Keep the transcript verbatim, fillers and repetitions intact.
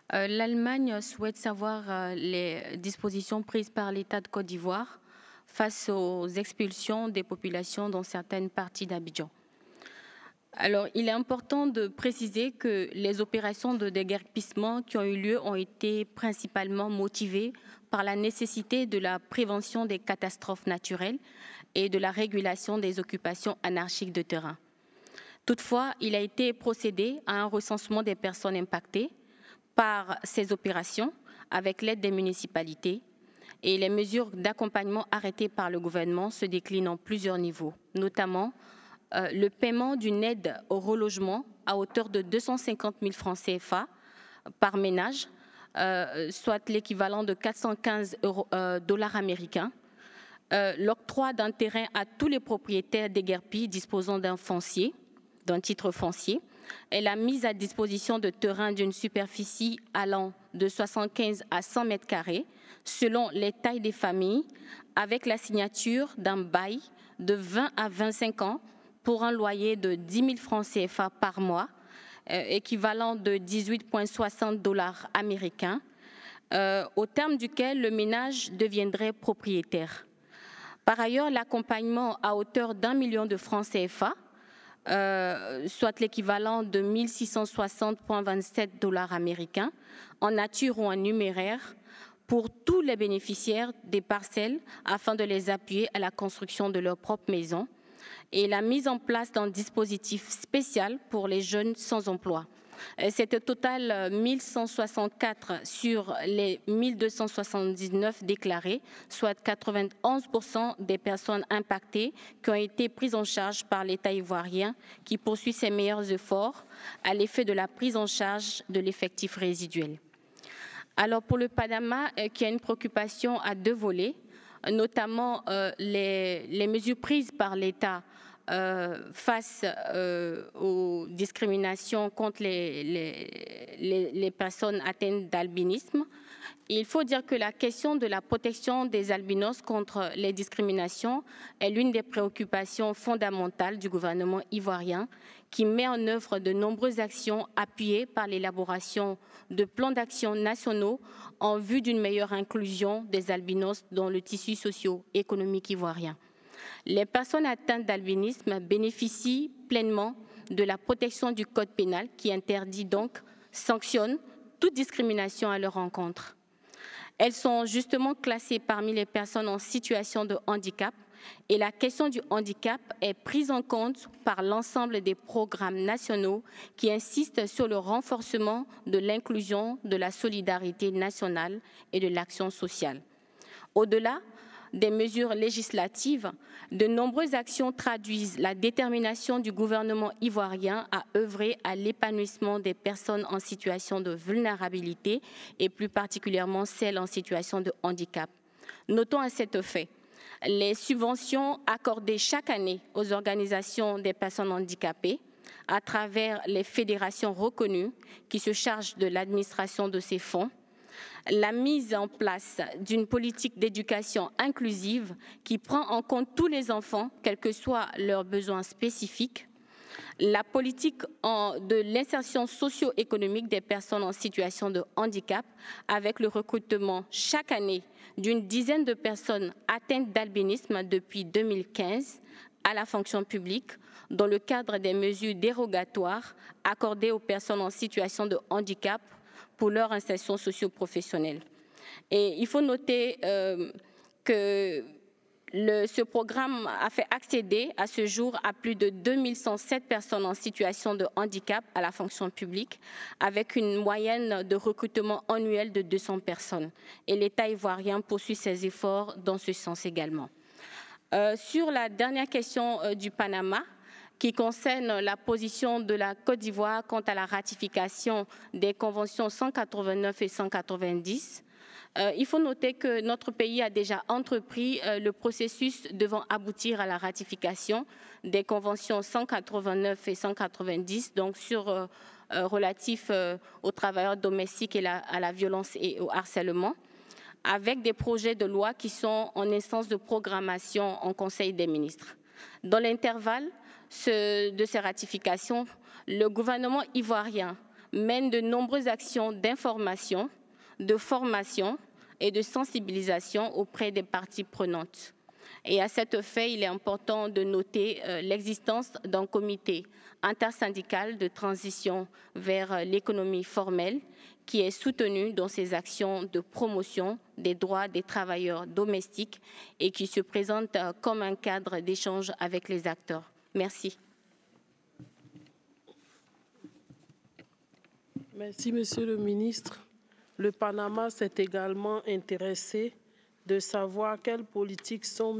Euh, L'Allemagne souhaite savoir euh, les dispositions prises par l'État de Côte d'Ivoire face aux expulsions des populations dans certaines parties d'Abidjan. Alors, il est important de préciser que les opérations de déguerpissement qui ont eu lieu ont été principalement motivées par la nécessité de la prévention des catastrophes naturelles et de la régulation des occupations anarchiques de terrain. Toutefois, il a été procédé à un recensement des personnes impactées par ces opérations avec l'aide des municipalités et les mesures d'accompagnement arrêtées par le gouvernement se déclinent en plusieurs niveaux, notamment euh, le paiement d'une aide au relogement à hauteur de deux cent cinquante mille francs C F A par ménage, euh, soit l'équivalent de quatre cent quinze euros, euh, dollars américains, euh, l'octroi d'un terrain à tous les propriétaires déguerpis disposant d'un foncier, d'un titre foncier, et la mise à disposition de terrains d'une superficie allant de soixante-quinze à cent mètres carrés, selon les tailles des familles, avec la signature d'un bail de vingt à vingt-cinq ans pour un loyer de dix mille francs C F A par mois, euh, équivalent de dix-huit virgule soixante dollars américains, euh, au terme duquel le ménage deviendrait propriétaire. Par ailleurs, l'accompagnement à hauteur d'un million de francs C F A, euh, soit l'équivalent de mille six cent soixante virgule vingt-sept dollars américains, en nature ou en numéraire, pour tous les bénéficiaires des parcelles afin de les appuyer à la construction de leur propre maison, et la mise en place d'un dispositif spécial pour les jeunes sans emploi. C'est au total mille cent soixante-quatre sur les mille deux cent soixante-dix-neuf déclarés, soit quatre-vingt-onze pour cent des personnes impactées qui ont été prises en charge par l'État ivoirien, qui poursuit ses meilleurs efforts à l'effet de la prise en charge de l'effectif résiduel. Alors pour le Panama, euh, qui a une préoccupation à deux volets, notamment euh, les, les mesures prises par l'État euh, face euh, aux discriminations contre les, les, les, les personnes atteintes d'albinisme. Il faut dire que la question de la protection des albinos contre les discriminations est l'une des préoccupations fondamentales du gouvernement ivoirien, qui met en œuvre de nombreuses actions appuyées par l'élaboration de plans d'action nationaux en vue d'une meilleure inclusion des albinos dans le tissu socio-économique ivoirien. Les personnes atteintes d'albinisme bénéficient pleinement de la protection du Code pénal qui interdit donc, sanctionne toute discrimination à leur encontre. Elles sont justement classées parmi les personnes en situation de handicap et la question du handicap est prise en compte par l'ensemble des programmes nationaux qui insistent sur le renforcement de l'inclusion, de la solidarité nationale et de l'action sociale. Au-delà des mesures législatives, de nombreuses actions traduisent la détermination du gouvernement ivoirien à œuvrer à l'épanouissement des personnes en situation de vulnérabilité et plus particulièrement celles en situation de handicap. Notons à cet effet les subventions accordées chaque année aux organisations des personnes handicapées à travers les fédérations reconnues qui se chargent de l'administration de ces fonds, la mise en place d'une politique d'éducation inclusive qui prend en compte tous les enfants, quels que soient leurs besoins spécifiques, la politique en, de l'insertion socio-économique des personnes en situation de handicap avec le recrutement chaque année d'une dizaine de personnes atteintes d'albinisme depuis deux mille quinze à la fonction publique dans le cadre des mesures dérogatoires accordées aux personnes en situation de handicap pour leur insertion socio-professionnelle. Et il faut noter euh, que le, ce programme a fait accéder à ce jour à plus de deux mille cent sept personnes en situation de handicap à la fonction publique, avec une moyenne de recrutement annuel de deux cents personnes. Et l'État ivoirien poursuit ses efforts dans ce sens également. Euh, sur la dernière question euh, du Panama, qui concerne la position de la Côte d'Ivoire quant à la ratification des conventions cent quatre-vingt-neuf et cent quatre-vingt-dix, euh, il faut noter que notre pays a déjà entrepris euh, le processus devant aboutir à la ratification des conventions cent quatre-vingt-neuf et cent quatre-vingt-dix, donc sur euh, euh, relatifs euh, aux travailleurs domestiques et la, à la violence et au harcèlement, avec des projets de loi qui sont en instance de programmation en Conseil des ministres. Dans l'intervalle de ces ratifications, le gouvernement ivoirien mène de nombreuses actions d'information, de formation et de sensibilisation auprès des parties prenantes. Et à cet effet, il est important de noter euh, l'existence d'un comité intersyndical de transition vers euh, l'économie formelle qui est soutenu dans ses actions de promotion des droits des travailleurs domestiques et qui se présente euh, comme un cadre d'échange avec les acteurs. Merci. Merci, Monsieur le ministre. Le Panama s'est également intéressé de savoir quelles politiques sont